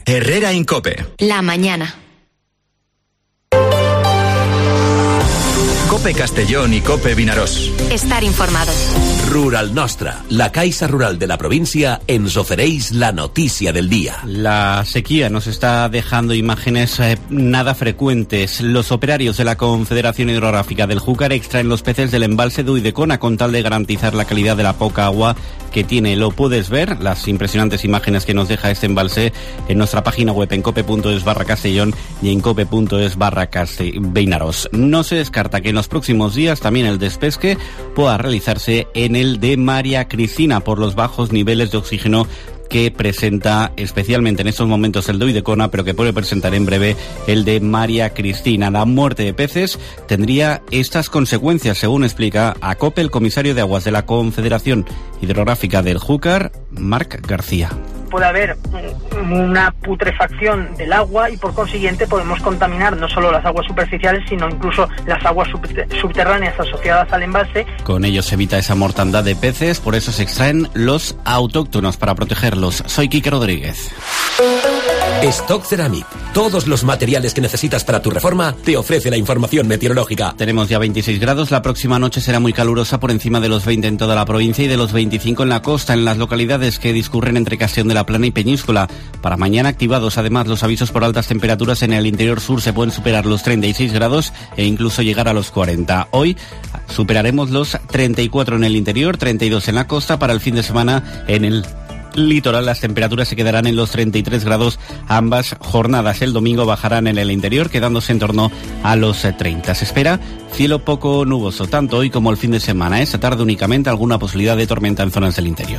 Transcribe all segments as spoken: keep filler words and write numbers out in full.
Herrera Incope. La mañana. Cope Castellón y Cope Vinaròs. Estar informado. Rural Nostra, la Caixa Rural de la provincia, ens ofereix la noticia del día. La sequía nos está dejando imágenes eh, nada frecuentes. Los operarios de la Confederación Hidrográfica del Júcar extraen los peces del embalse de Uidecona con tal de garantizar la calidad de la poca agua que tiene. Lo puedes ver, las impresionantes imágenes que nos deja este embalse, en nuestra página web en cope.es barra Castellón y en cope.es barra Vinaròs. No se descarta que en los próximos días también el despesque pueda realizarse en el de María Cristina por los bajos niveles de oxígeno que presenta especialmente en estos momentos el de Uidecona, pero que puede presentar en breve el de María Cristina. La muerte de peces tendría estas consecuencias, según explica a COPE el comisario de aguas de la Confederación Hidrográfica del Júcar, Marc García. Puede haber una putrefacción del agua y por consiguiente podemos contaminar no solo las aguas superficiales sino incluso las aguas subterráneas asociadas al embalse. Con ello se evita esa mortandad de peces, por eso se extraen los autóctonos para protegerlos. Soy Quique Rodríguez. Stock Ceramic. Todos los materiales que necesitas para tu reforma te ofrece la información meteorológica. Tenemos ya veintiséis grados, la próxima noche será muy calurosa por encima de los veinte en toda la provincia y de los veinticinco en la costa, en las localidades que discurren entre Castellón de la Plana y Peñíscola. Para mañana activados además los avisos por altas temperaturas en el interior sur, se pueden superar los treinta y seis grados e incluso llegar a los cuarenta. Hoy superaremos los treinta y cuatro en el interior, treinta y dos en la costa. Para el fin de semana en el litoral las temperaturas se quedarán en los treinta y tres grados ambas jornadas. El domingo bajarán en el interior, quedándose en torno a los treinta. Se espera cielo poco nuboso, tanto hoy como el fin de semana. Esta tarde únicamente alguna posibilidad de tormenta en zonas del interior.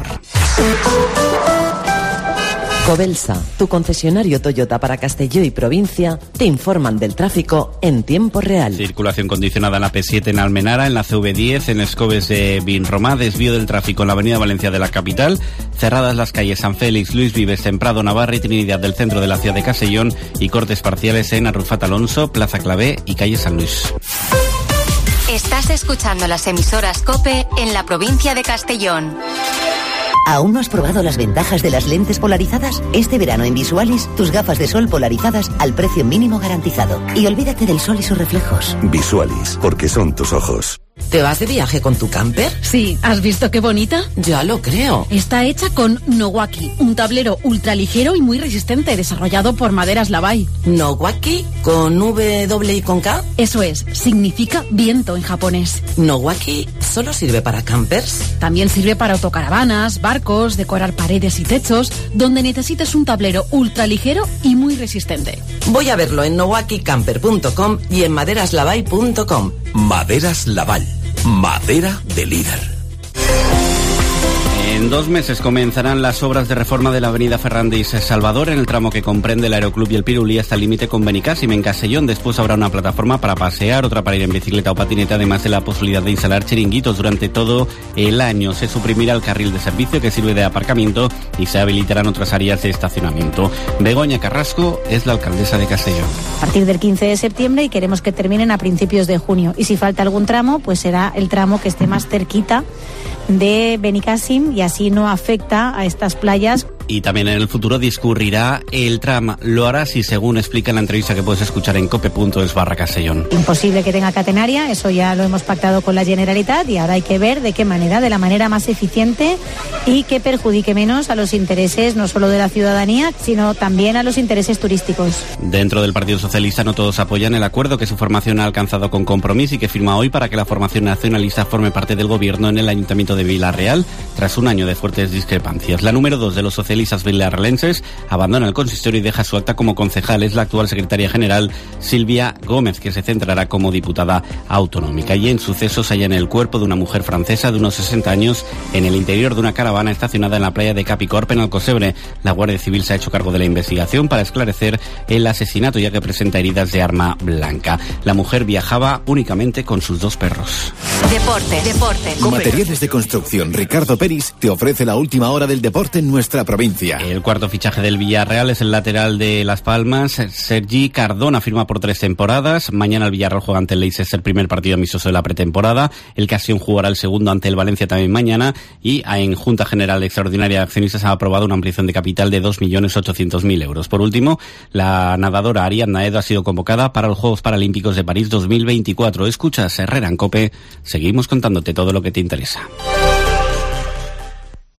Covelsa, tu concesionario Toyota para Castelló y provincia, te informan del tráfico en tiempo real. Circulación condicionada en la P siete en Almenara, en la C V diez, en Escobes de Vinromá, desvío del tráfico en la avenida Valencia de la capital, cerradas las calles San Félix, Luis Vives, Temprado, Navarra y Trinidad del centro de la ciudad de Castellón y cortes parciales en Arrufat Alonso, Plaza Clavé y calle San Luis. Estás escuchando las emisoras COPE en la provincia de Castellón. ¿Aún no has probado las ventajas de las lentes polarizadas? Este verano en Visualis, tus gafas de sol polarizadas al precio mínimo garantizado. Y olvídate del sol y sus reflejos. Visualis, porque son tus ojos. ¿Te vas de viaje con tu camper? Sí, ¿has visto qué bonita? Ya lo creo. Está hecha con Nowaki, un tablero ultraligero y muy resistente, desarrollado por Maderas Lavai. ¿Nowaki? ¿Con W y con K? Eso es, significa viento en japonés. ¿Nowaki solo sirve para campers? También sirve para autocaravanas, barcos, decorar paredes y techos, donde necesites un tablero ultraligero y muy resistente. Voy a verlo en nowaki camper punto com y en maderas lavai punto com. Maderas Laval, madera de líder. En dos meses comenzarán las obras de reforma de la avenida Ferrandis Salvador en el tramo que comprende el Aeroclub y el Pirulí hasta el límite con Benicàssim en Castellón. Después habrá una plataforma para pasear, otra para ir en bicicleta o patineta, además de la posibilidad de instalar chiringuitos durante todo el año. Se suprimirá el carril de servicio que sirve de aparcamiento y se habilitarán otras áreas de estacionamiento. Begoña Carrasco es la alcaldesa de Castellón. A partir del quince de septiembre y queremos que terminen a principios de junio. Y si falta algún tramo, pues será el tramo que esté más cerquita de Benicàssim y así no afecta a estas playas. Y también en el futuro discurrirá el tram. Lo hará así, según explica en la entrevista que puedes escuchar en cope.es barra Castellón. Imposible que tenga catenaria, eso ya lo hemos pactado con la Generalitat y ahora hay que ver de qué manera, de la manera más eficiente y que perjudique menos a los intereses no solo de la ciudadanía, sino también a los intereses turísticos. Dentro del Partido Socialista no todos apoyan el acuerdo que su formación ha alcanzado con Compromís y que firma hoy para que la formación nacionalista forme parte del gobierno en el Ayuntamiento de Vila-real tras un año de fuertes discrepancias. La número dos de los socialistas vilarrealenses abandona el consistorio y deja su acta como concejal. Es la actual secretaria general Silvia Gómez, que se centrará como diputada autonómica. Y en sucesos hallan el cuerpo de una mujer francesa de unos sesenta años en el interior de una caravana estacionada en la playa de Capicorp, en Alcocebre. La Guardia Civil se ha hecho cargo de la investigación para esclarecer el asesinato, ya que presenta heridas de arma blanca. La mujer viajaba únicamente con sus dos perros. Deporte, deporte. Materiales de construcción Ricardo Peris te ofrece la última hora del deporte en nuestra provincia. provincia. El cuarto fichaje del Villarreal es el lateral de Las Palmas, Sergi Cardona, firma por tres temporadas. Mañana el Villarreal juega ante el Leicester, el primer partido amistoso de la pretemporada. El Casión jugará el segundo ante el Valencia también mañana. Y en Junta General Extraordinaria de Accionistas ha aprobado una ampliación de capital de dos millones ochocientos mil euros. Por último, la nadadora Ariadna Edo ha sido convocada para los Juegos Paralímpicos de París dos mil veinticuatro. Escuchas Herrera en COPE. Seguimos contándote todo lo que te interesa.